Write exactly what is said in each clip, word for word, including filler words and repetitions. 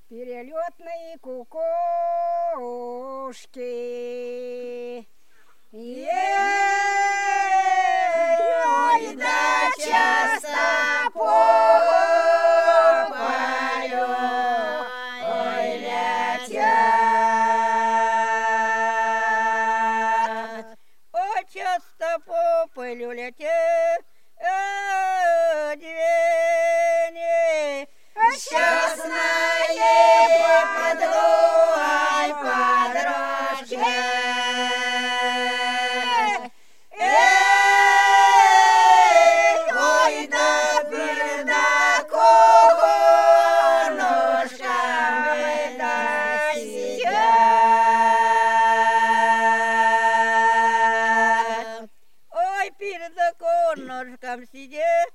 перелетные кукушки. Ой, да часто попою, ой, летят. Ой, часто попою летят двени, счастные подругой подружки. Ножкам сидеть,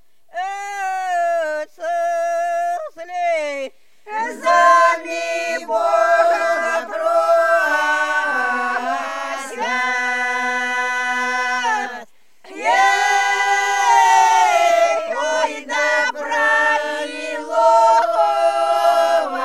сосли, сами Бога просят. Ой, да правилового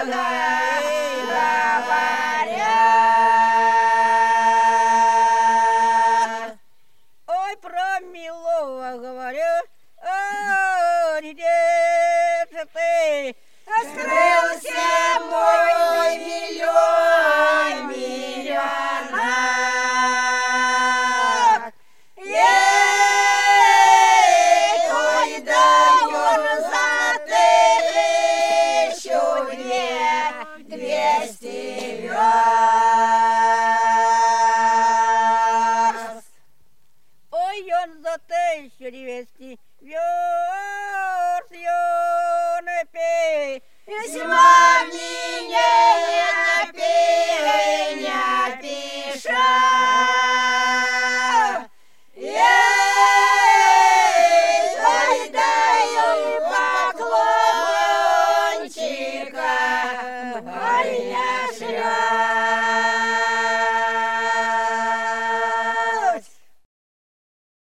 говорят. Ой, про милого говорят, а где же ты? Скрылся мой миллион, миллионер. Ой, даёт за тысячу две, двести верст. Ой, он за тысячу двести верст, он пей. Весьма мне не напей, не пиша.